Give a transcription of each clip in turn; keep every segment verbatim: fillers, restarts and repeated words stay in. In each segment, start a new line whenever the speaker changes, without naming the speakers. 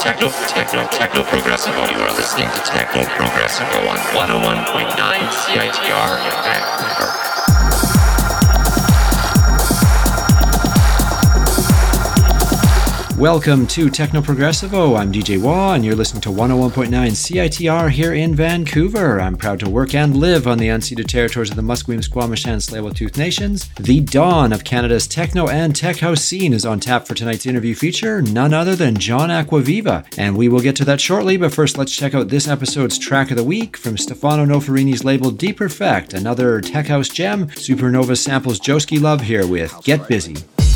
techno, techno, techno progressivo. You are listening to Techno Progressivo on one oh one point nine C I T R in Vancouver.
Welcome to Techno Progressivo. I'm D J Wah, and you're listening to one oh one point nine C I T R here in Vancouver. I'm proud to work and live on the unceded territories of the Musqueam, Squamish, and Tsleil-Waututh nations. The dawn of Canada's techno and tech house scene is on tap for tonight's interview feature, none other than John Acquaviva. And we will get to that shortly, but first let's check out this episode's track of the week from Stefano Noferini's label Deep Perfect, another tech house gem. Supernova samples Joski Love here with Get Busy.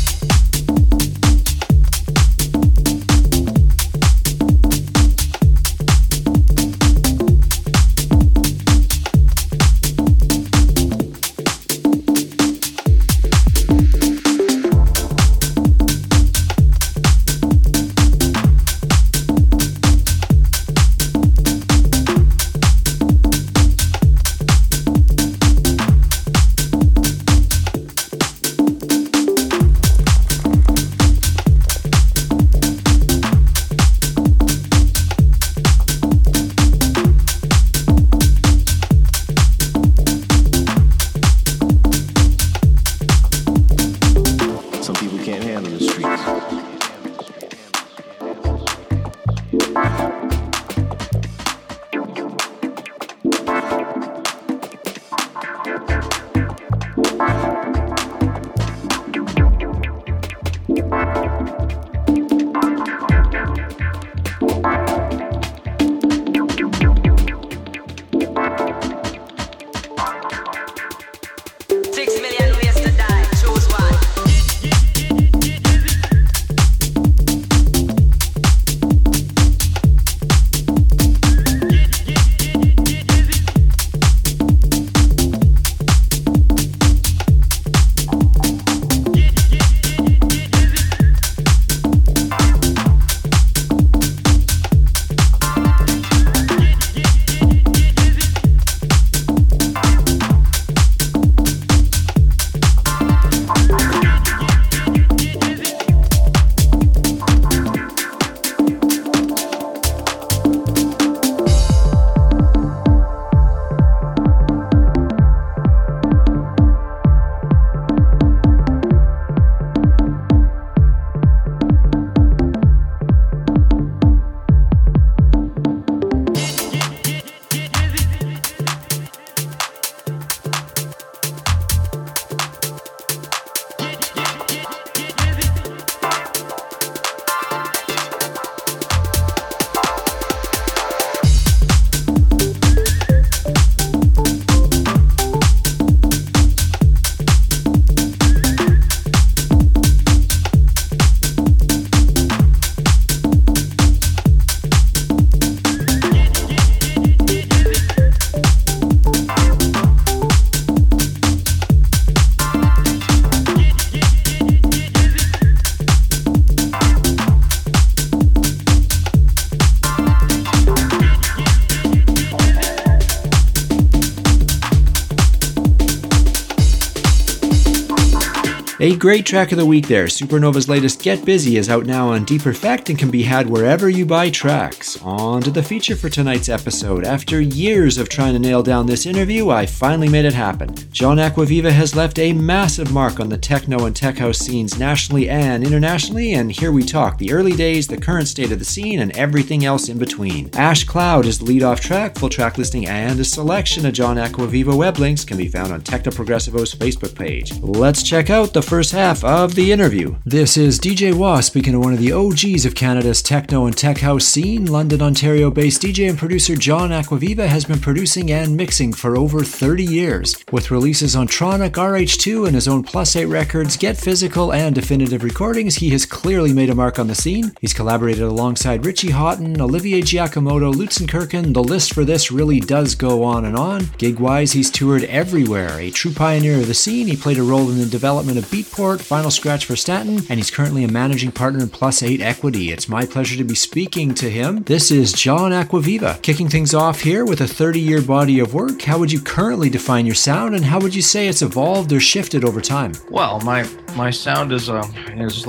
A great track of the week there. Supernova's latest Get Busy is out now on Deep Perfect and can be had wherever you buy tracks. On to the feature for tonight's episode. After years of trying to nail down this interview, I finally made it happen. John Acquaviva has left a massive mark on the techno and tech house scenes nationally and internationally, and here we talk the early days, the current state of the scene, and everything else in between. Ash Cloud is the lead-off track. Full track listing and a selection of John Acquaviva web links can be found on Techno Progressivo's Facebook page. Let's check out the first half of the interview. This is D J Wah speaking to one of the O Gs of Canada's techno and tech house scene. London, Ontario-based D J and producer John Acquaviva has been producing and mixing for over thirty years. With releases on Tronic, R H two, and his own Plus eight Records, Get Physical, and Definitive Recordings, he has clearly made a mark on the scene. He's collaborated alongside Richie Houghton, Olivier Giacomoto, Lutzenkirchen. The list for this really does go on and on. Gig-wise, he's toured everywhere. A true pioneer of the scene, he played a role in the development of Beatport, Final Scratch for Stanton, and he's currently a managing partner in Plus eight Equity. It's my pleasure to be speaking to him. This is John Acquaviva. Kicking things off here with a thirty-year body of work, how would you currently define your sound, and how would you say it's evolved or shifted over time?
Well, my my sound is uh, is like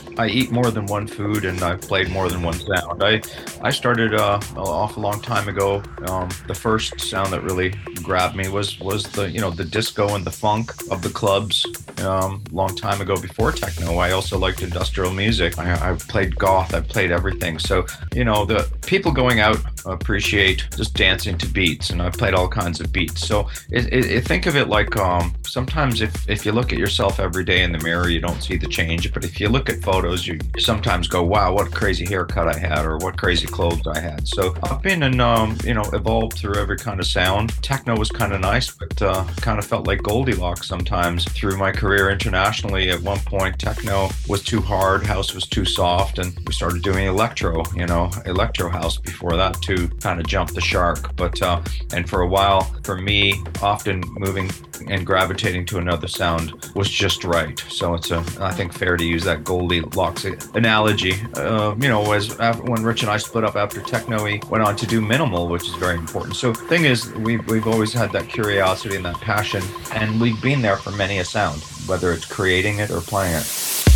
I eat more than one food and I've played more than one sound. I I started uh, off a long time ago. Um, the first sound that really grabbed me was was the you know the disco and the funk of the clubs. Um, long time ago before techno. I also liked industrial music. I, I played goth. I played everything. So you know the people going out appreciate just dancing to beats, and I've played all kinds of beats. So it, it, it, think of it like um, sometimes if if you look at yourself every day in the mirror, you don't see the change. But if you look at photos, you sometimes go, wow, what a crazy haircut I had, or what crazy clothes I had. So I've been and um, you know evolved through every kind of sound. Techno was kind of nice, but uh, kind of felt like Goldilocks sometimes through my career internationally. At one point, techno was too hard, house was too soft, and we started doing electro, you know, electro house before that to kind of jump the shark. But uh, and for a while, for me, often moving and gravitating to another sound was just right. So it's a, I think, fair to use that Goldilocks analogy. Uh, you know, as after, when Rich and I split up after techno, we went on to do minimal, which is very important. So the thing is, we've, we've always had that curiosity and that passion, and we've been there for many a sound, whether it's creating it or playing it.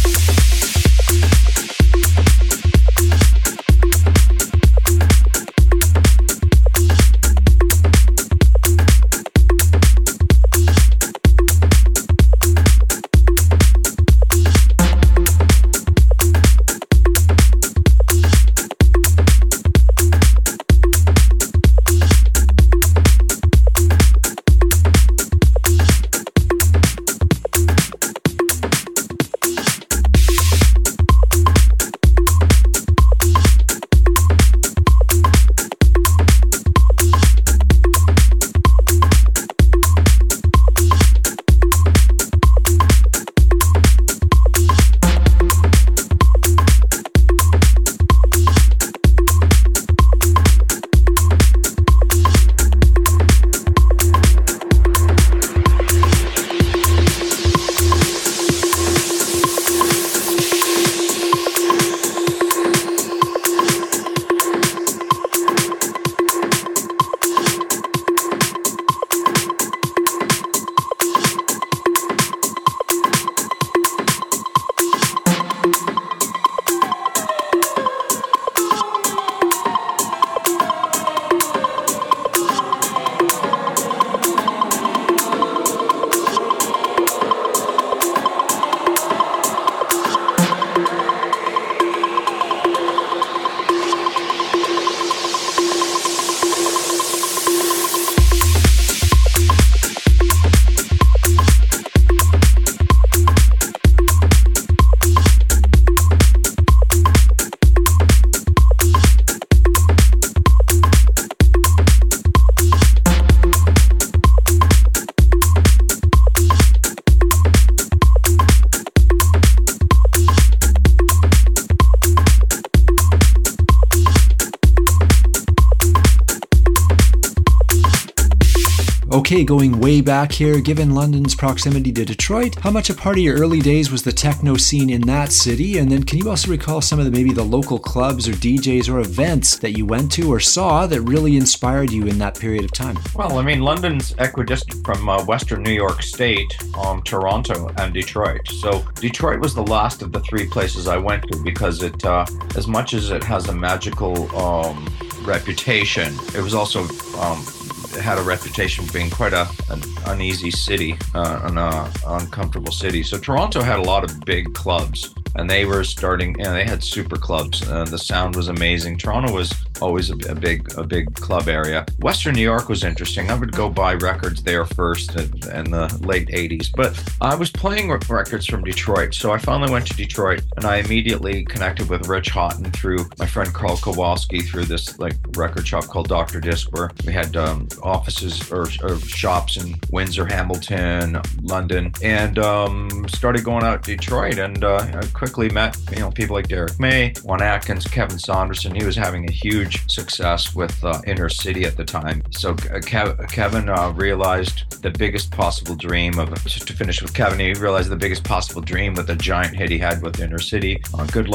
Okay, going way back here, given London's proximity to Detroit, how much a part of your early days was the techno scene in that city? And then can you also recall some of the maybe the local clubs or D Js or events that you went to or saw that really inspired you in that period of time?
Well, I mean, London's equidistant from uh, Western New York State, um, Toronto, and Detroit. So Detroit was the last of the three places I went to because it, uh, as much as it has a magical um, reputation, it was also um, it had a reputation for being quite a an uneasy city, uh, an uh, uncomfortable city. So Toronto had a lot of big clubs, and they were starting, and they had super clubs. Uh, the sound was amazing. Toronto was always a, a big a big club area. Western New York was interesting. I would go buy records there first in, in the late eighties, but I was playing records from Detroit. So I finally went to Detroit, and I immediately connected with Rich Houghton through my friend Carl Kowalski through this like record shop called Doctor Disc, where we had um, offices or, or shops in Windsor, Hamilton, London, and um, started going out to Detroit. And uh, I quickly met you know people like Derek May, Juan Atkins, Kevin Saunderson. He was having a huge success with uh, Inner City at the time. So uh, Kev- Kevin uh, realized the biggest possible dream of, just to finish with Kevin, he realized the biggest possible dream with the giant hit he had with Inner City, uh, Good Life,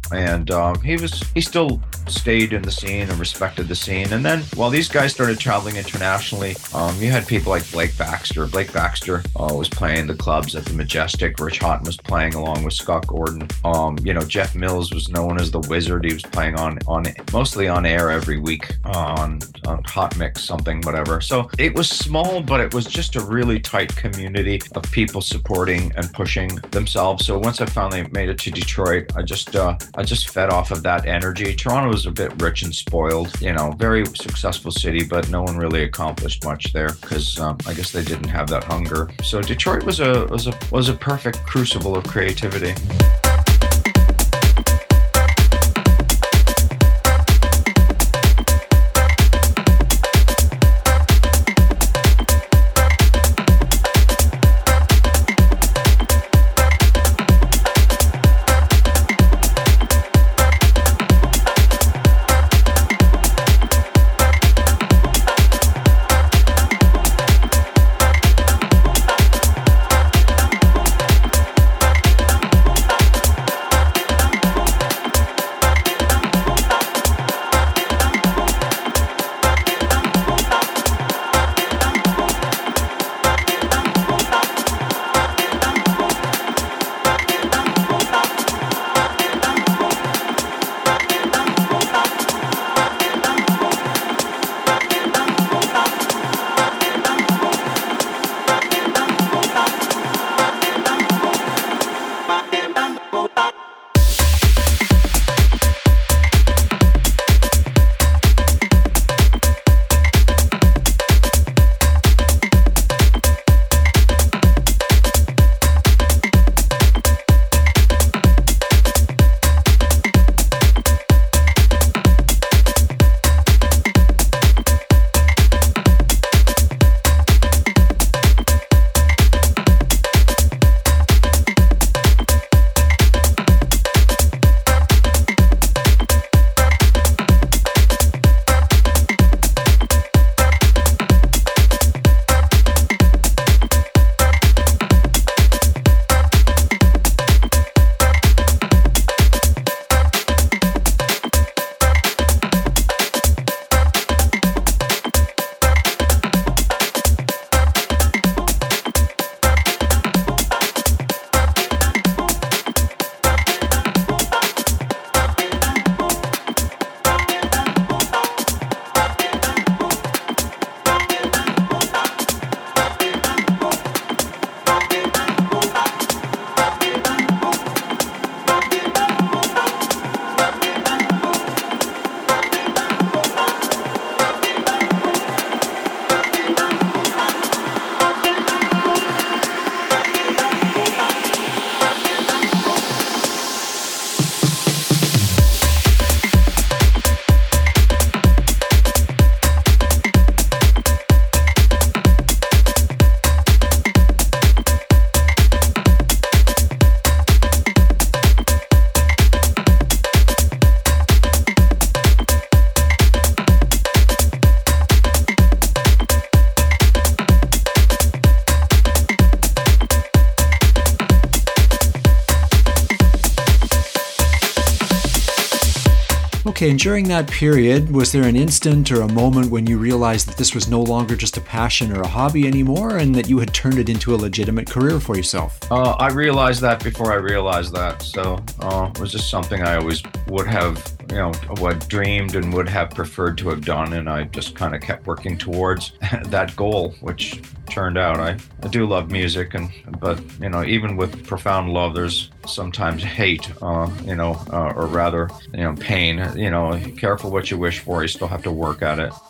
and uh, he was he still stayed in the scene and respected the scene. And then while these guys started traveling internationally, um, you had people like Blake Baxter. Blake Baxter uh, was playing the clubs at the Majestic. Rich Houghton was playing along with Scott Gordon. Um, you know, Jeff Mills was known as the Wizard. He was playing on on mostly on air every week uh, on on Hot Mix something whatever. So it was small, but it was just a really tight community of people supporting and pushing themselves. So once I finally made it to Detroit, I just uh, I just fed off of that energy. Toronto was a bit rich and spoiled, you know, very successful city, but no one really accomplished much there because um, I guess they didn't have that hunger. So Detroit was a was a was a perfect crucible of creativity.
Okay, and during that period, was there an instant or a moment when you realized that this was no longer just a passion or a hobby anymore and that you had turned it into a legitimate career for yourself?
Uh, I realized that before I realized that. So uh, it was just something I always would have, you know, what dreamed and would have preferred to have done. And I just kind of kept working towards that goal, which turned out. I, I do love music, and but, you know, even with profound love, there's sometimes hate, uh, you know, uh, or rather, you know, pain. You know, careful what you wish for. You still have to work at it.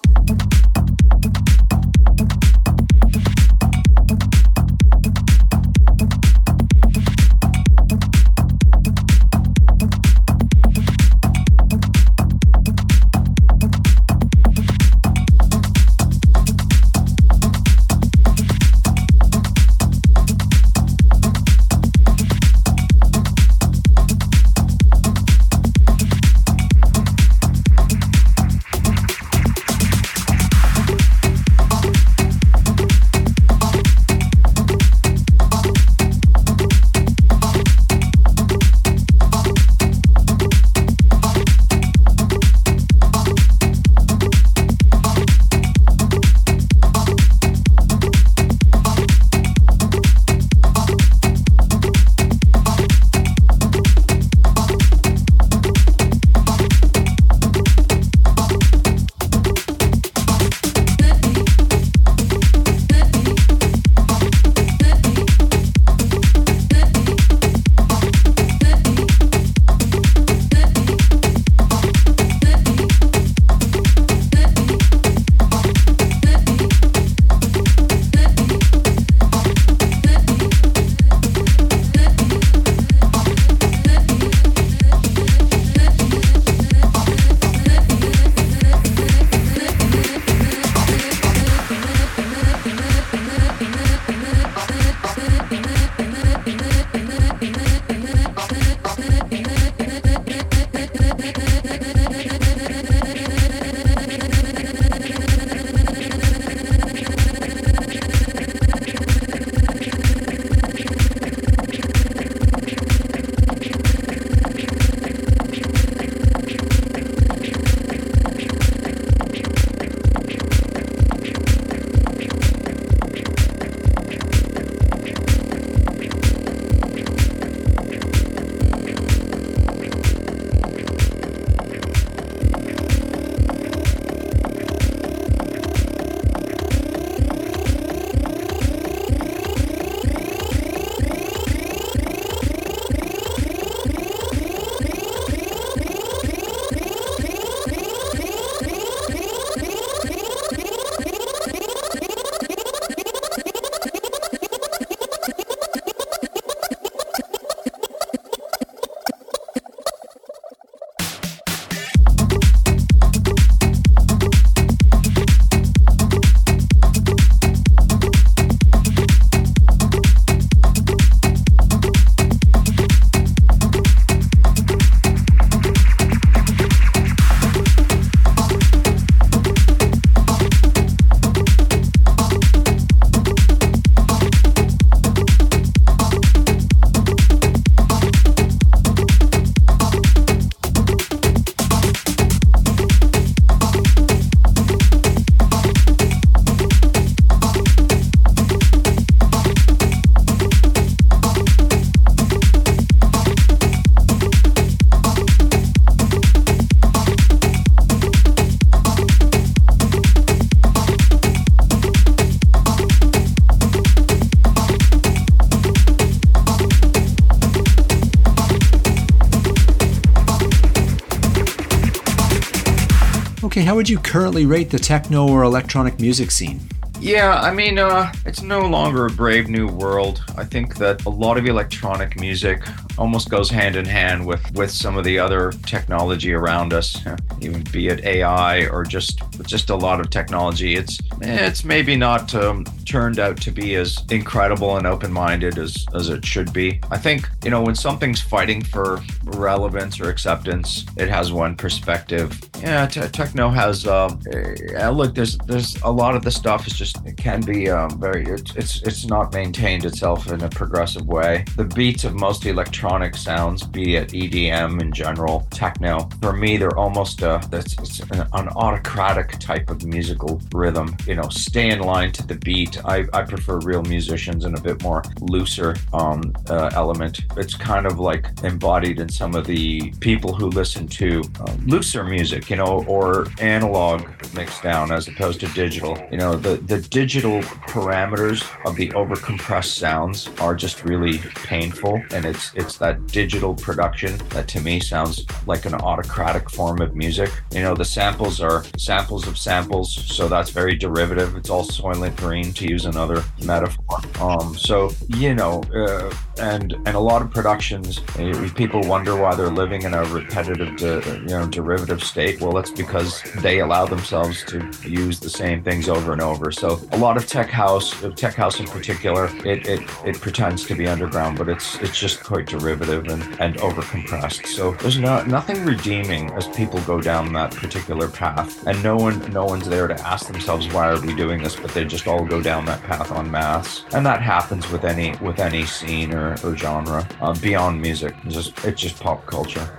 Okay, how would you currently rate the techno or electronic music scene?
Yeah, I mean, uh, it's no longer a brave new world. I think that a lot of electronic music almost goes hand in hand with, with some of the other technology around us, even be it A I or just just a lot of technology. It's it's maybe not um, turned out to be as incredible and open-minded as, as it should be. I think, you know, when something's fighting for relevance or acceptance, it has one perspective. Yeah, t- techno has, uh, uh, look, there's there's a lot of the stuff is just, it can be um, very, it's, it's it's not maintained itself in a progressive way. The beats of most electronic sounds, be it E D M in general, techno, for me, they're almost uh, it's, it's an, an autocratic type of musical rhythm. You know, stay in line to the beat. I, I prefer real musicians and a bit more looser um, uh, element. It's kind of like embodied in some of the people who listen to uh, looser music, you know, or analog mixed down as opposed to digital. You know, the, the digital parameters of the overcompressed sounds are just really painful, and it's it's that digital production that to me sounds like an autocratic form of music. You know, the samples are samples of samples, so that's very derivative. It's all Soylent Green, to use another metaphor. Um, so you know, uh, and and a lot of productions, uh, people wonder why they're living in a repetitive, de, you know, derivative state. Well, that's because they allow themselves to use the same things over and over. So a lot of tech house, tech house in particular, it it, it pretends to be underground, but it's it's just quite derivative and, and overcompressed. So there's no, nothing redeeming as people go down that particular path, and no one no one's there to ask themselves, why are we doing this? But they just all go down that path en masse, and that happens with any with any scene or, or genre uh, beyond music. It's just it's just pop culture.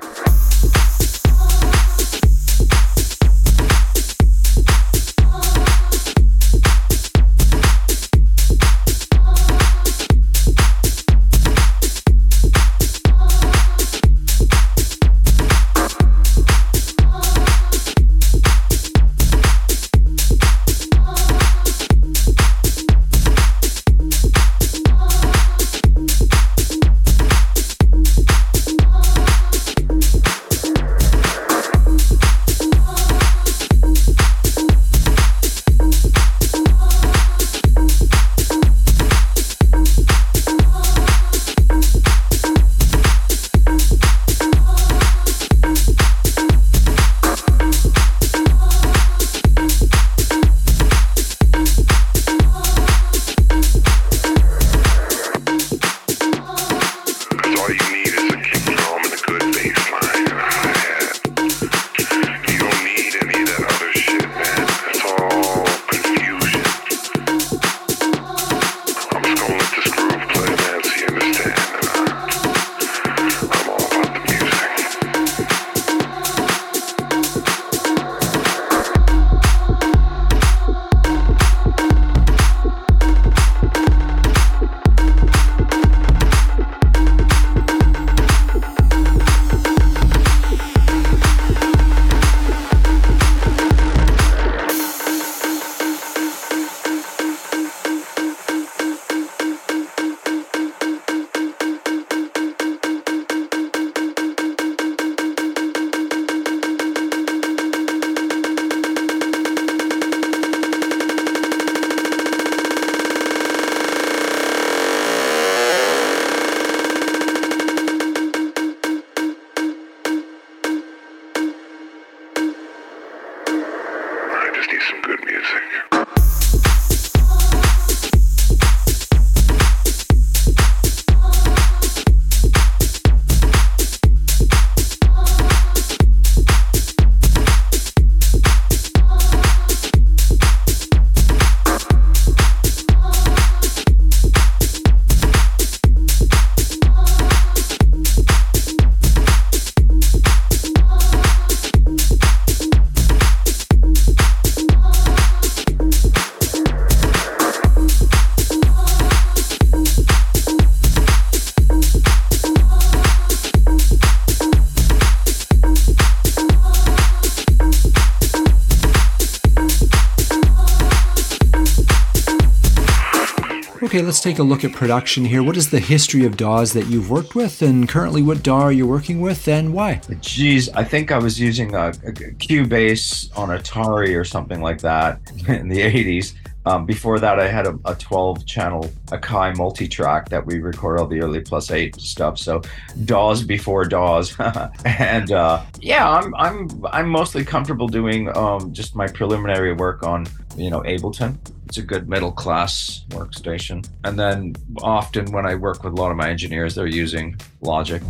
Okay, let's take a look at production here. What is the history of D A Ws that you've worked with, and currently what D A W are you working with, and why?
Geez, I think I was using a, a Cubase on Atari or something like that in the eighties. Um, before that, I had a, a twelve channel Akai multi-track that we record all the early plus eight stuff. So D A Ws before D A Ws. And uh, yeah, I'm I'm I'm mostly comfortable doing um, just my preliminary work on, you know, Ableton. It's a good middle class workstation. And then often when I work with a lot of my engineers, they're using Logic.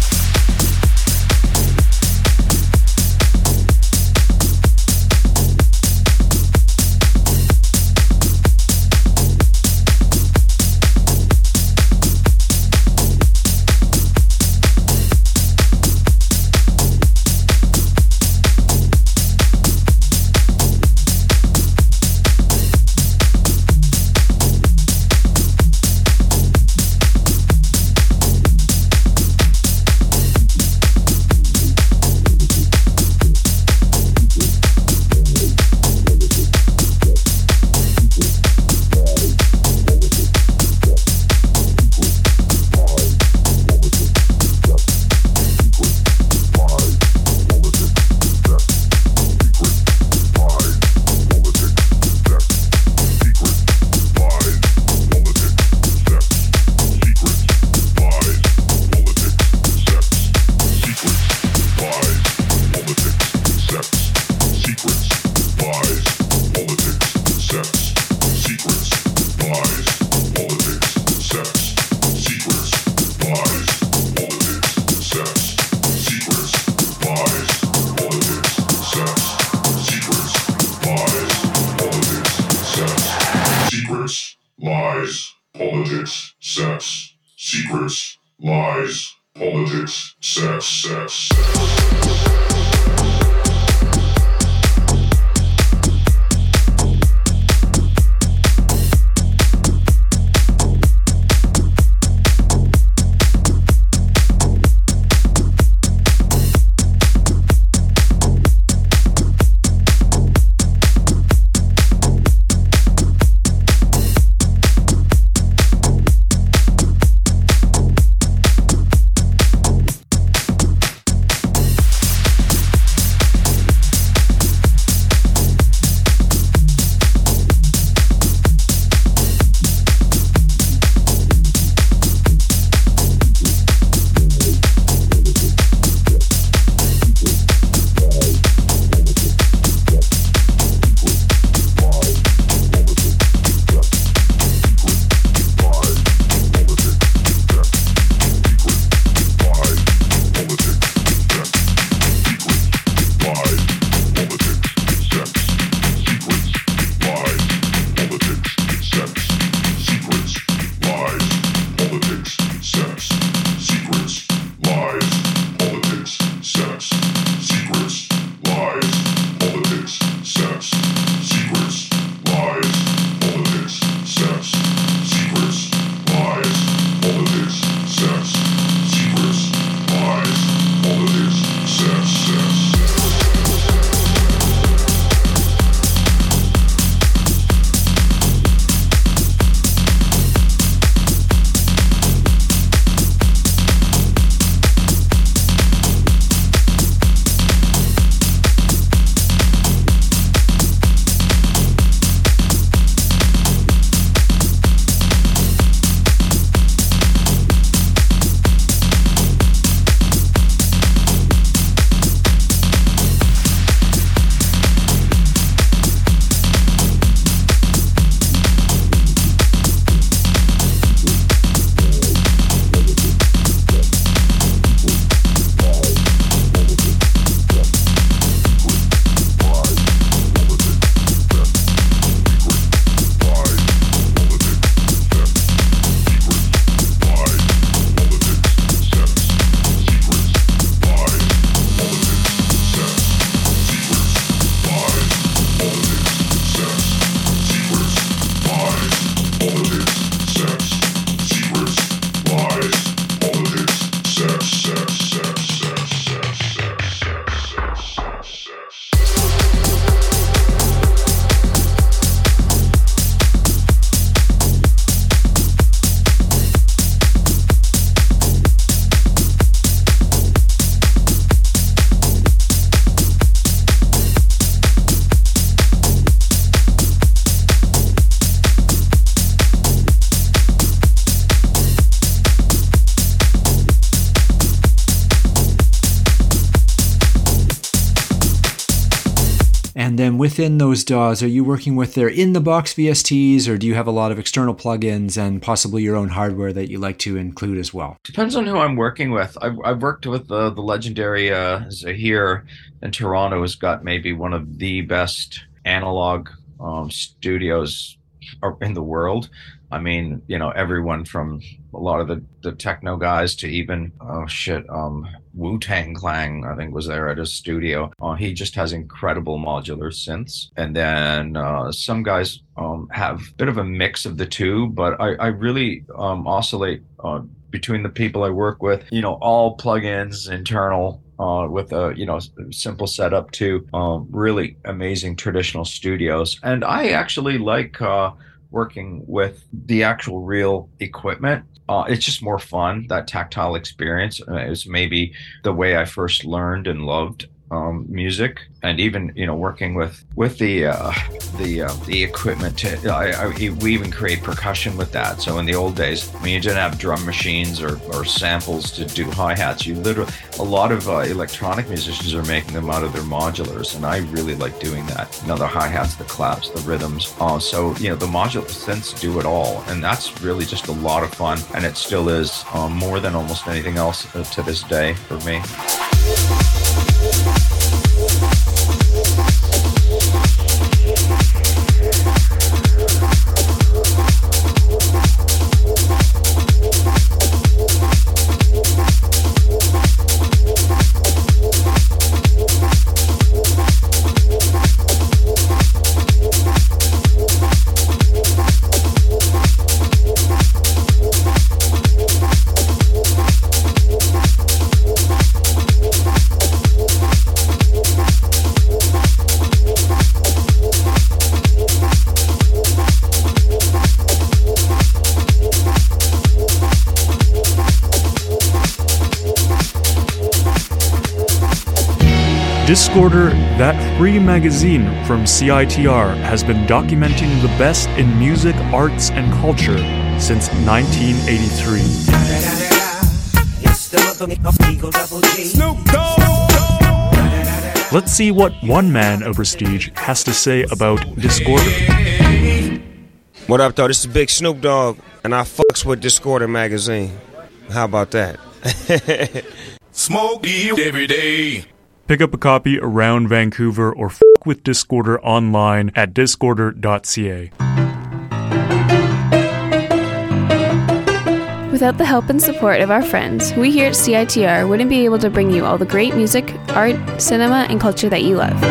Lies, politics, sex. Secrets, lies, politics, sex, sex, sex.
within those D A Ws, are you working with their in-the-box V S Ts, or do you have a lot of external plugins and possibly your own hardware that you like to include as well?
Depends on who I'm working with. I've, I've worked with the, the legendary uh, Zahir in Toronto, who's got maybe one of the best analog um, studios in the world. I mean, you know, everyone from a lot of the, the techno guys to even, oh shit, um, Wu-Tang Clan, I think, was there at his studio. Uh, he just has incredible modular synths. And then uh, some guys um, have a bit of a mix of the two, but I, I really um, oscillate uh, between the people I work with, you know, all plugins, internal, Uh, with a you know simple setup to um, really amazing traditional studios. And I actually like uh, working with the actual real equipment. Uh, it's just more fun, that tactile experience. Uh, it's maybe the way I first learned and loved um, music, and even you know working with with the uh, the uh, the equipment. To, I, I, we even create percussion with that. So in the old days, when you didn't have drum machines or, or samples to do hi-hats, you literally a lot of uh, electronic musicians are making them out of their modulars, and I really like doing that. You know, the hi-hats, the claps, the rhythms. Uh, so you know the modular synths do it all, and that's really just a lot of fun, and it still is um, more than almost anything else uh, to this day for me.
Discorder, that free magazine from C I T R, has been documenting the best in music, arts, and culture since nineteen eighty-three. Let's see what one man of prestige has to say about Discorder.
What up, though? This is Big Snoop Dogg, and I fucks with Discorder magazine. How about that?
Smoke you every day.
Pick up a copy around Vancouver or f*** with Discorder online at discorder dot c a.
Without the help and support of our friends, we here at C I T R wouldn't be able to bring you all the great music, art, cinema, and culture that you love.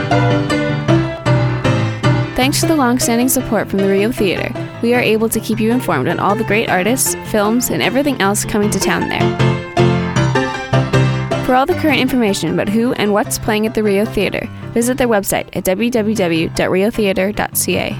Thanks to the long-standing support from the Rio Theatre, we are able to keep you informed on all the great artists, films, and everything else coming to town there. For all the current information about who and what's playing at the Rio Theatre, visit their website at w w w dot rio theatre dot c a.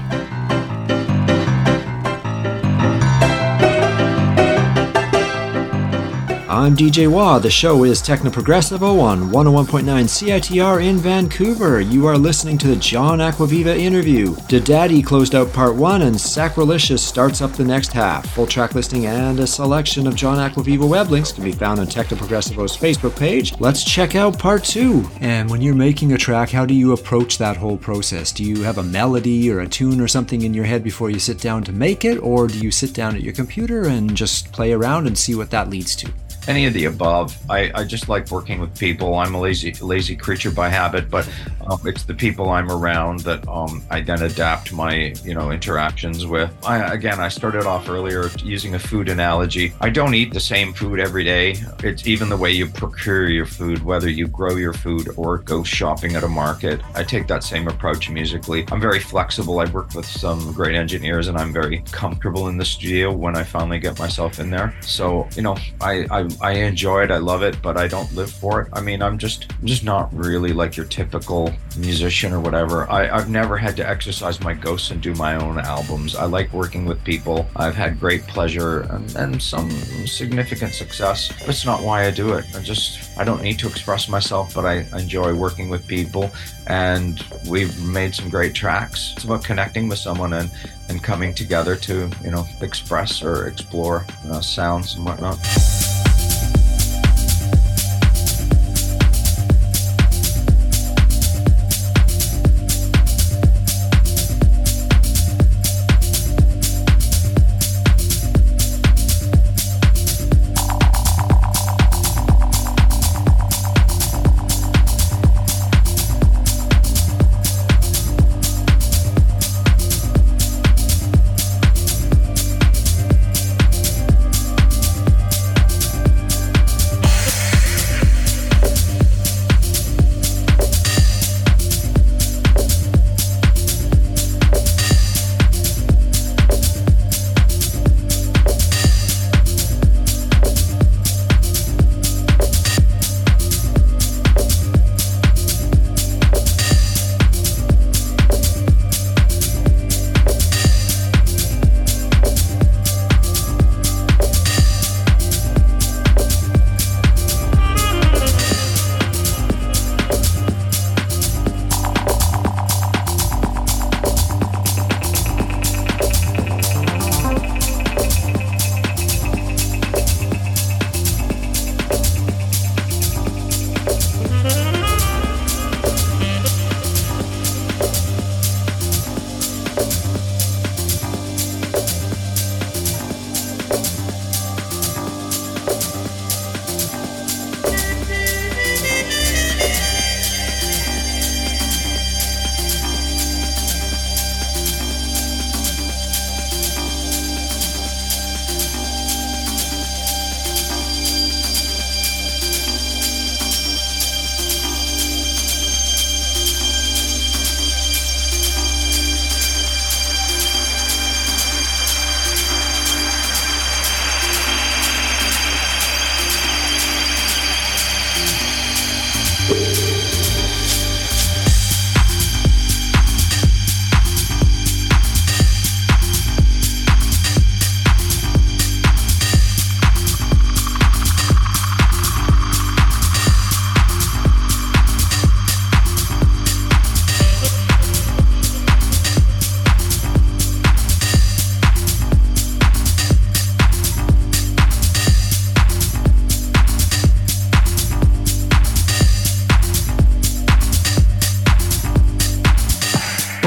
I'm D J Wah. The show is Techno Progressivo on one oh one point nine C I T R in Vancouver. You are listening to the John Acquaviva interview. Da Daddy closed out part one, and Sacrilicious starts up the next half. Full track listing and a selection of John Acquaviva web links can be found on Techno Progressivo's Facebook page. Let's check out part two. And when you're making a track, how do you approach that whole process? Do you have a melody or a tune or something in your head before you sit down to make it, or do you sit down at your computer and just play around and see what that leads to?
Any of the above. I, I just like working with people. I'm a lazy lazy creature by habit, but um, it's the people I'm around that um, I then adapt my you know interactions with. I, again, I started off earlier using a food analogy. I don't eat the same food every day. It's even the way you procure your food, whether you grow your food or go shopping at a market. I take that same approach musically. I'm very flexible. I've worked with some great engineers, and I'm very comfortable in the studio when I finally get myself in there. So you know, I, I I enjoy it, I love it, but I don't live for it. I mean, I'm just I'm just not really like your typical musician or whatever. I, I've never had to exercise my ghosts and do my own albums. I like working with people. I've had great pleasure and, and some significant success. It's not why I do it. I just, I don't need to express myself, but I enjoy working with people, and we've made some great tracks. It's about connecting with someone and, and coming together to, you know, express or explore you know, sounds and whatnot.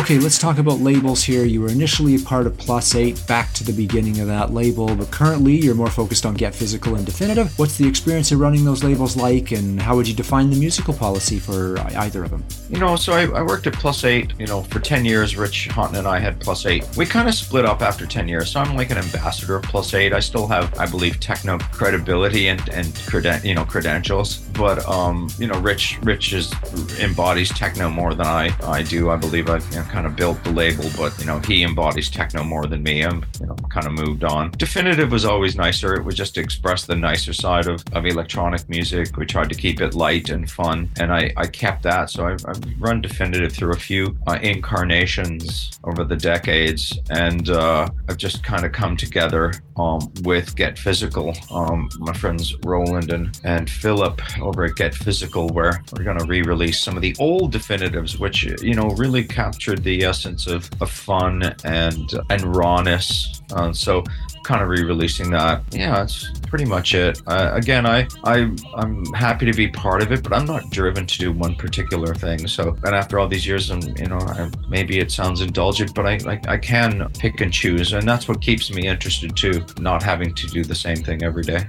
Okay, let's talk about labels here. You were initially a part of Plus eight, back to the beginning of that label, but currently you're more focused on Get Physical and Definitive. What's the experience of running those labels like, and how would you define the musical policy for either of them?
You know, so I, I worked at Plus eight, you know, for ten years. Rich Houghton and I had Plus eight. We kind of split up after ten years, so I'm like an ambassador of Plus eight. I still have, I believe, techno credibility and, and creden- you know, credentials, but, um, you know, Rich Rich is, embodies techno more than I, I do. I believe I've you know, kind of built the label, but, you know, he embodies techno more than me. I'm, you know, kind of moved on. Definitive was always nicer. It was just to express the nicer side of, of electronic music. We tried to keep it light and fun, and I, I kept that. So I've, I've run Definitive through a few uh, incarnations over the decades, and uh, I've just kind of come together um, with Get Physical. Um, my friends Roland and, and Philip over at Get Physical, where we're going to re-release some of the old Definitives, which, you know, really captured the essence of, of fun and and rawness. Uh, so kind of re-releasing that. Yeah, that's pretty much it. Uh, again, I, I, I'm happy to be part of it, but I'm not driven to do one particular thing. So, and after all these years, I'm, you know, I, maybe it sounds indulgent, but I, I, I can pick and choose. And that's what keeps me interested too, not having to do the same thing every day.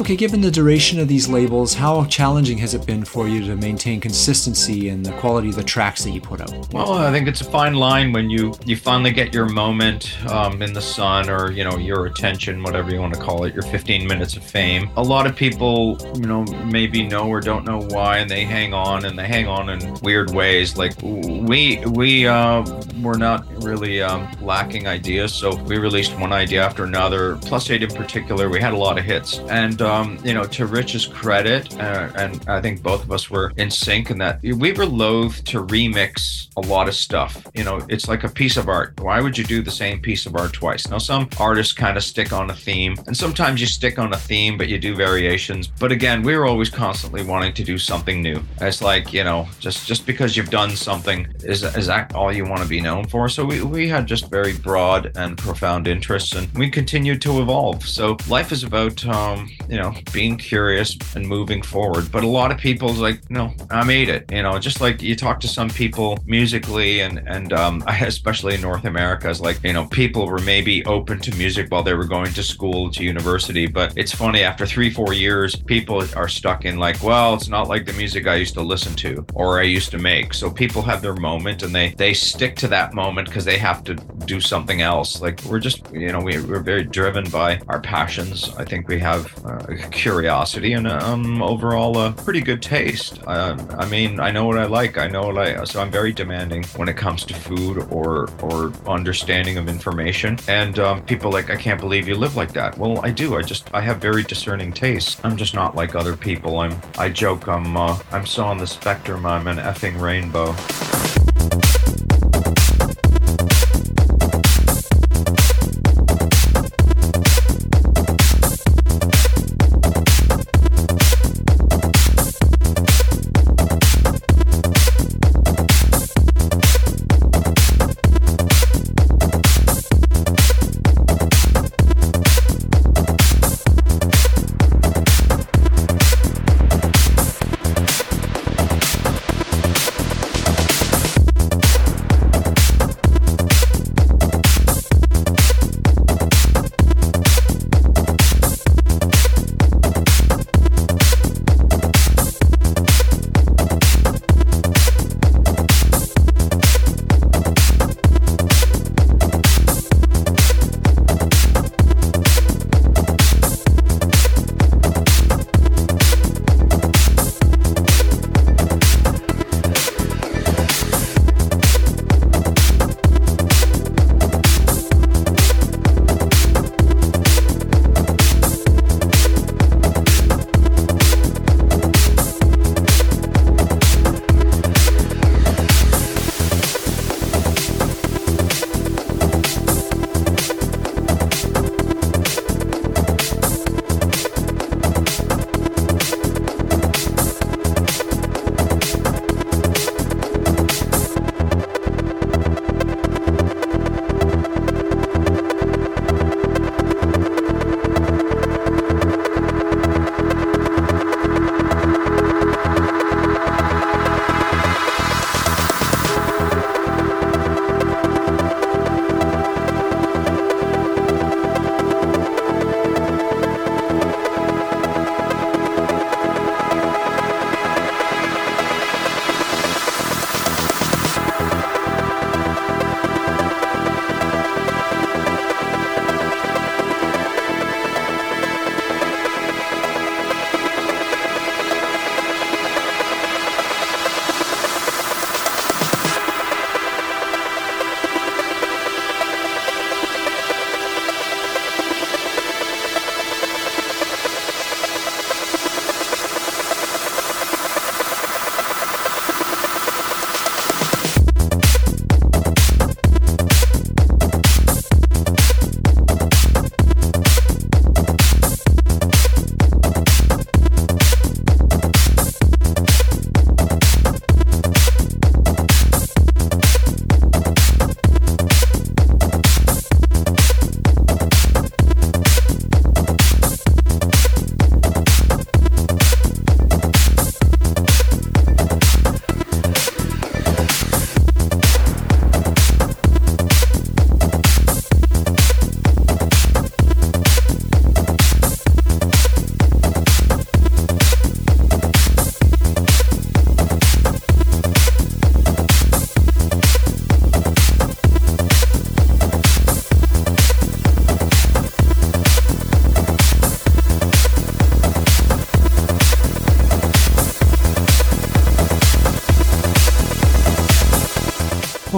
okay, given the duration of these labels, how challenging has it been for you to maintain consistency in the quality of the tracks that you put out?
Well, I think it's a fine line when you, you finally get your moment um, in the sun, or, you know, your attention, whatever you want to call it, your fifteen minutes of fame. A lot of people, you know, maybe know or don't know why, and they hang on, and they hang on in weird ways. Like we, we uh, were not really um, lacking ideas, so we released one idea after another. Plus Eight in particular, we had a lot of hits. And, um, you know, to Rich's credit, uh, and I think both of us were in sync in that we were loath to remix a lot of stuff. You know, it's like a piece of art. Why would you do the same piece of art twice? Now, some artists kind of stick on a theme, and sometimes you stick on a theme, but you do variations. But again, we were always constantly wanting to do something new. It's like, you know, just, just because you've done something, is, is that all you want to be known for? So we, we had just very broad and profound interests, and we continued to evolve. So life is about, um, you know, being curious and moving forward. But a lot of people's like, no, I made it. You know, just like you talk to some people musically, and, and um, especially in North America, is like, you know, people were maybe open to music while they were going to school, to university. But it's funny, after three, four years, people are stuck in like, well, it's not like the music I used to listen to or I used to make. So people have their moment, and they, they stick to that moment because they have to do something else. Like we're just, you know, we, we're very driven by our passions. I think we have uh, curiosity and um, overall a pretty good taste. Uh, I mean, I know what I like. I know what I, so I'm very demanding when it comes to food or, or understanding of information. And um, people like, I can't believe you live like that. Well, I do. I just, I have very discerning tastes. I'm just not like other people. I'm, I joke, I'm, uh, I'm so on the spectrum, I'm an effing rainbow.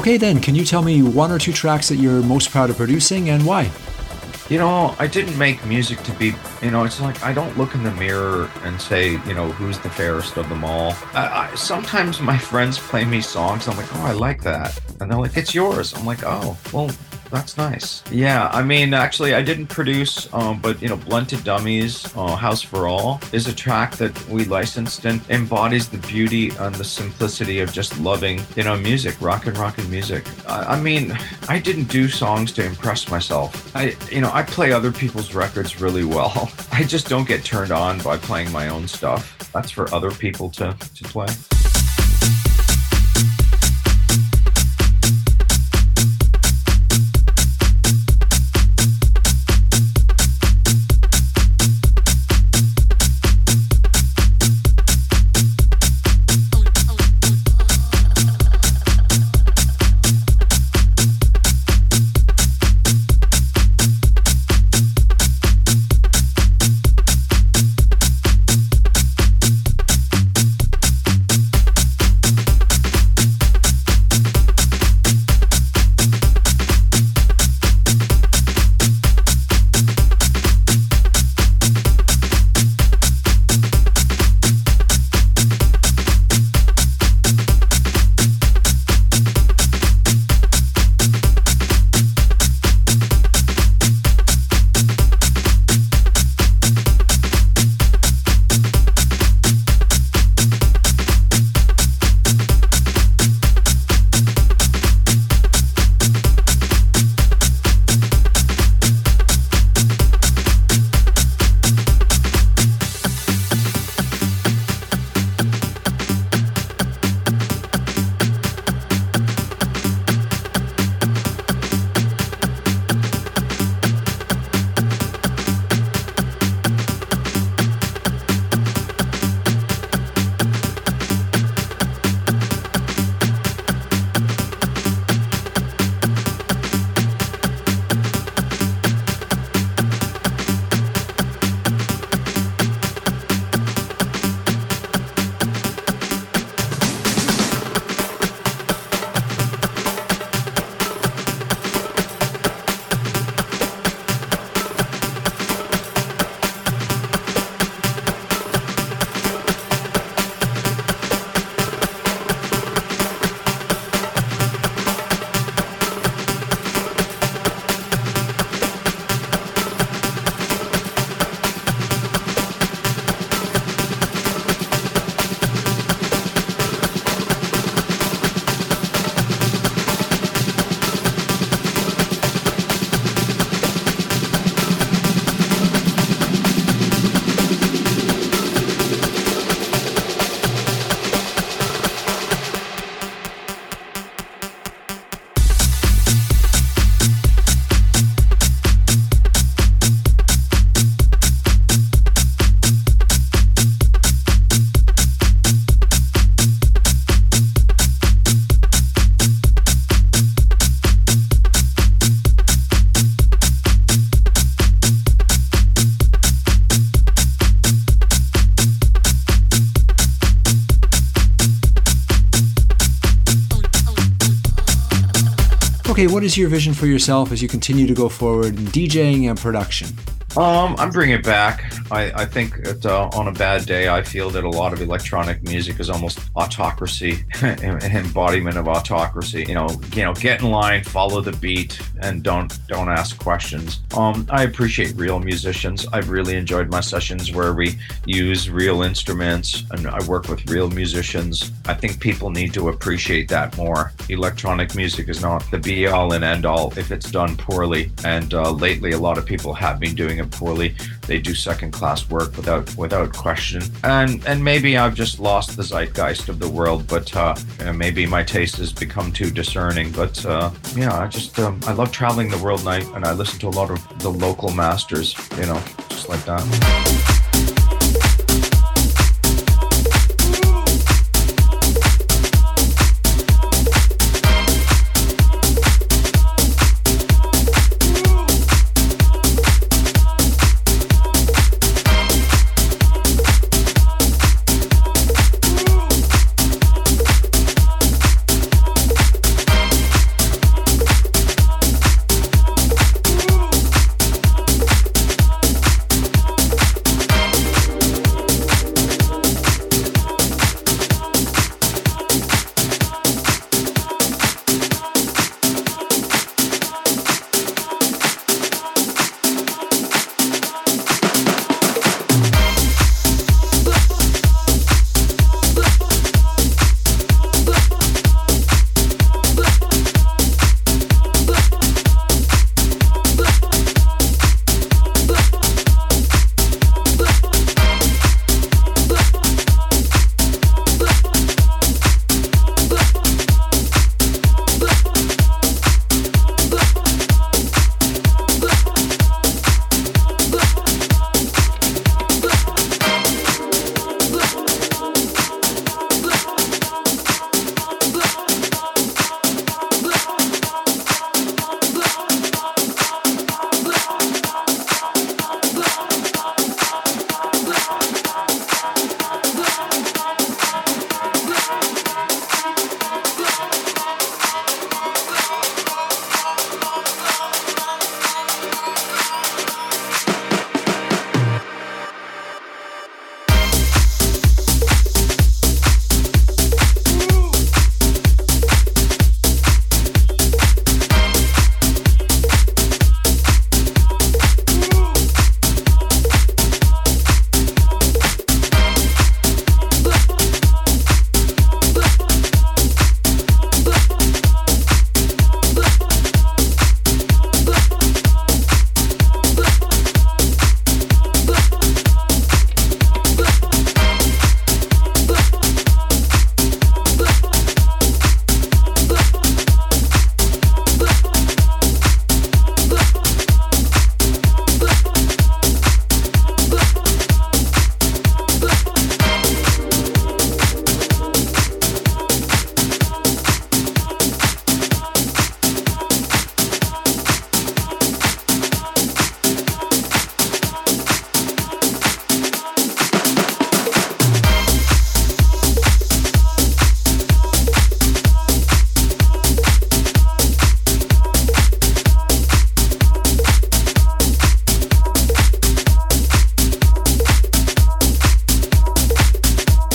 Okay then, can you tell me one or two tracks that you're most proud of producing and why?
You know, I didn't make music to be, you know, it's like I don't look in the mirror and say, you know, who's the fairest of them all. I, I, sometimes my friends play me songs. I'm like, oh, I like that. And they're like, it's yours. I'm like, oh, well, that's nice. Yeah, I mean, actually, I didn't produce, um, but, you know, Blunted Dummies, uh, House for All, is a track that we licensed and embodies the beauty and the simplicity of just loving, you know, music, rock and rock and music. I, I mean, I didn't do songs to impress myself. I, you know, I play other people's records really well. I just don't get turned on by playing my own stuff. That's for other people to, to play.
Okay, what is your vision for yourself as you continue to go forward in DJing and production?
Um, I'm bringing it back. I, I think that uh, on a bad day, I feel that a lot of electronic music is almost autocracy, an embodiment of autocracy. You know, you know, get in line, follow the beat, and don't don't ask questions. Um, I appreciate real musicians. I've really enjoyed my sessions where we use real instruments, and I work with real musicians. I think people need to appreciate that more. Electronic music is not the be-all and end-all if it's done poorly. And uh, lately, a lot of people have been doing it poorly. They do second-class work without without question. And and maybe I've just lost the zeitgeist of the world, but uh, maybe my taste has become too discerning. But uh, yeah, I just um, I love traveling the world, and I, and I listen to a lot of the local masters, you know, just like that.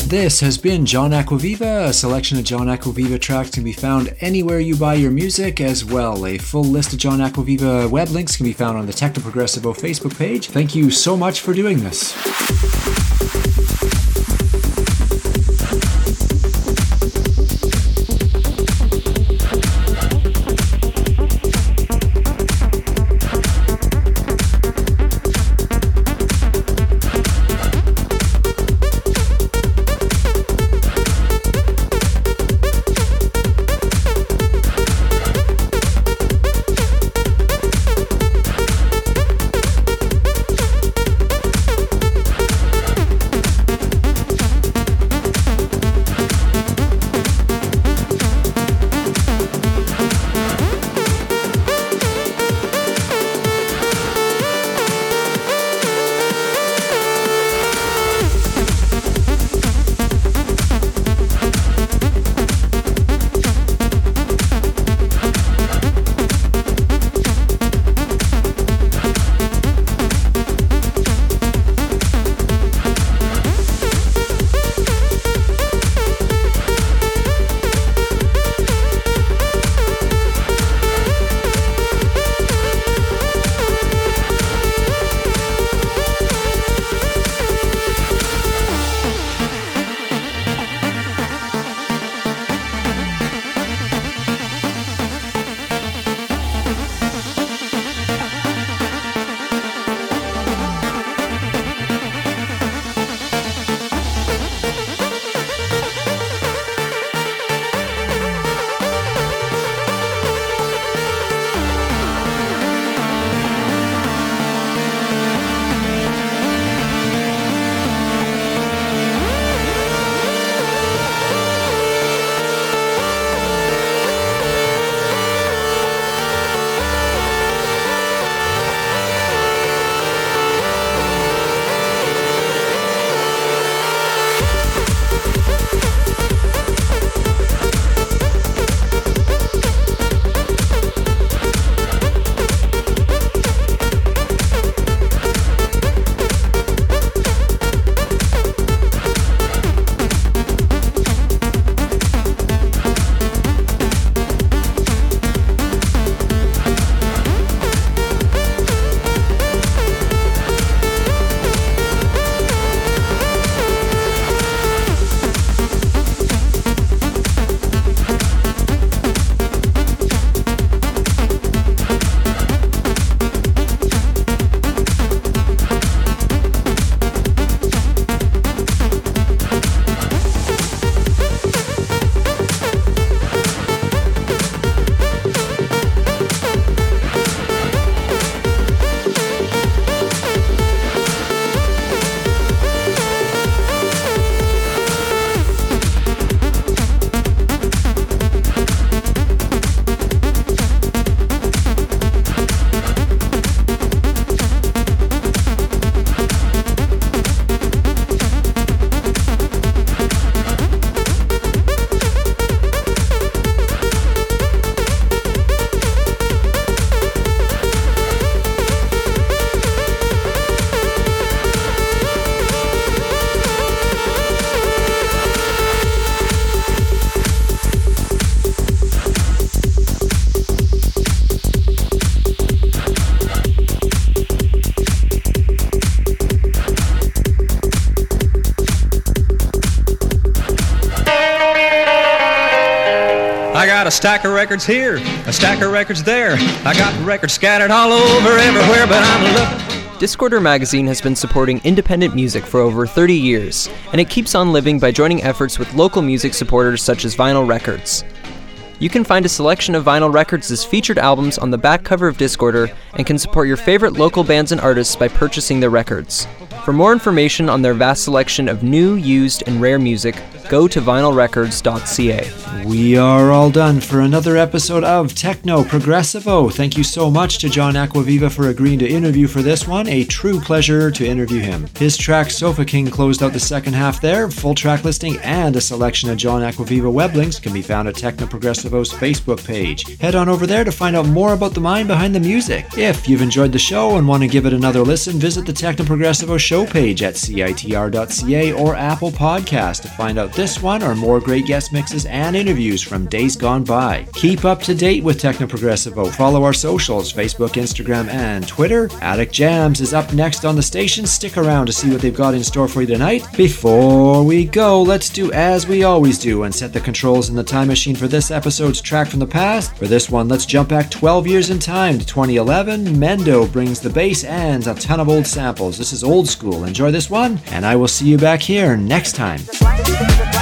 This has been John Acquaviva. A selection of John Acquaviva tracks can be found anywhere you buy your music as well. A full list of John Acquaviva web links can be found on the Techno Progressivo Facebook page. Thank you so much for doing this.
I got a stack of records here, a stack of records there. I got records scattered all over everywhere, but I'm looking.
Discorder Magazine has been supporting independent music for over thirty years, and it keeps on living by joining efforts with local music supporters such as Vinyl Records. You can find a selection of Vinyl Records' featured albums on the back cover of Discorder and can support your favorite local bands and artists by purchasing their records. For more information on their vast selection of new, used, and rare music, go to vinyl records dot c a.
We are all done for another episode of Techno Progressivo. Thank you so much to John Acquaviva for agreeing to interview for this one. A true pleasure to interview him. His track Sofa King closed out the second half there. Full track listing and a selection of John Acquaviva web links can be found at techno progressivo Progressivo's Facebook page. Head on over there to find out more about the mind behind the music. If you've enjoyed the show and want to give it another listen, visit the Techno Progressivo show page at C I T R dot C A or Apple Podcast to find out this one or more great guest mixes and interviews from days gone by. Keep up to date with Techno Progressivo. Follow our socials, Facebook, Instagram, and Twitter. Attic Jams is up next on the station. Stick around to see what they've got in store for you tonight. Before we go, let's do as we always do and set the controls in the time machine for this episode's track from the past. For this one, let's jump back twelve years in time to twenty eleven. Mendo brings the bass and a ton of old samples. This is old school. Enjoy this one, and I will see you back here next time.